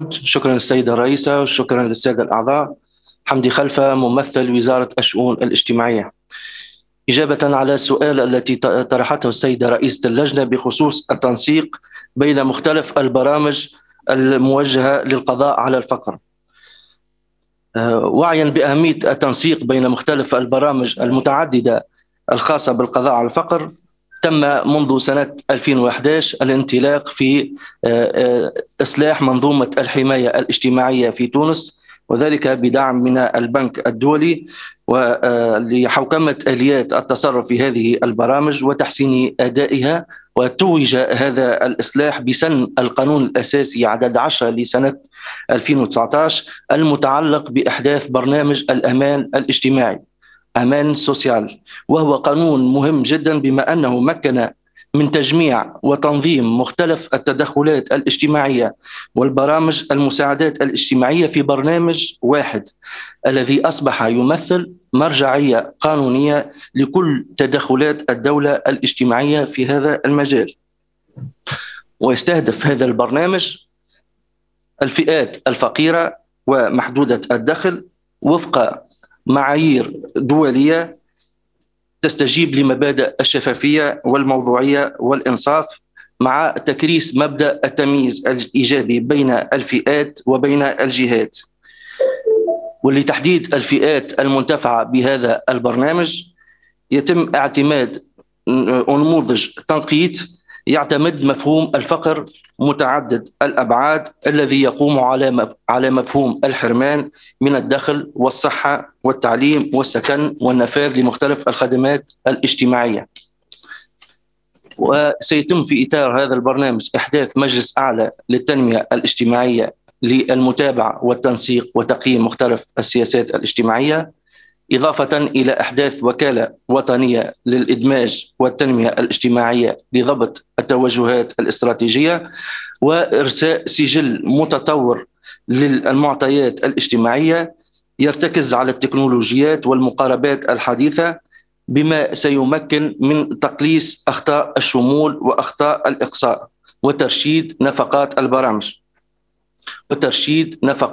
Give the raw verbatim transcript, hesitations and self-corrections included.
أعود. شكرا للسيدة الرئيسة وشكرا للسادة الأعضاء. حمدي خلفة، ممثل وزارة الشؤون الاجتماعية. إجابة على السؤال التي طرحته السيدة رئيسة اللجنة بخصوص التنسيق بين مختلف البرامج الموجهة للقضاء على الفقر. وعيا بأهمية التنسيق بين مختلف البرامج المتعددة الخاصة بالقضاء على الفقر، تم منذ سنة ألفين وأحد عشر الانطلاق في إصلاح منظومة الحماية الاجتماعية في تونس، وذلك بدعم من البنك الدولي ولحوكمة آليات التصرف في هذه البرامج وتحسين أدائها. وتوج هذا الإصلاح بسن القانون الأساسي عدد عشرة لسنة ألفين وتسعة عشر المتعلق بإحداث برنامج الأمان الاجتماعي، أمان سوسيال، وهو قانون مهم جدا بما أنه مكن من تجميع وتنظيم مختلف التدخلات الاجتماعية والبرامج المساعدات الاجتماعية في برنامج واحد، الذي أصبح يمثل مرجعية قانونية لكل تدخلات الدولة الاجتماعية في هذا المجال. ويستهدف هذا البرنامج الفئات الفقيرة ومحدودة الدخل وفق معايير دولية تستجيب لمبادئ الشفافية والموضوعية والإنصاف، مع تكريس مبدأ التمييز الإيجابي بين الفئات وبين الجهات. ولتحديد الفئات المنتفعة بهذا البرنامج يتم اعتماد نموذج تنقيط يعتمد مفهوم الفقر متعدد الأبعاد الذي يقوم على على مفهوم الحرمان من الدخل والصحة والتعليم والسكن والنفاذ لمختلف الخدمات الاجتماعية. وسيتم في إطار هذا البرنامج إحداث مجلس أعلى للتنمية الاجتماعية للمتابعة والتنسيق وتقييم مختلف السياسات الاجتماعية، إضافة إلى إحداث وكالة وطنية للإدماج والتنمية الاجتماعية لضبط التوجهات الاستراتيجية، وإرساء سجل متطور للمعطيات الاجتماعية يرتكز على التكنولوجيات والمقاربات الحديثة، بما سيمكن من تقليص أخطاء الشمول وأخطاء الإقصاء وترشيد نفقات البرامج وترشيد نفقات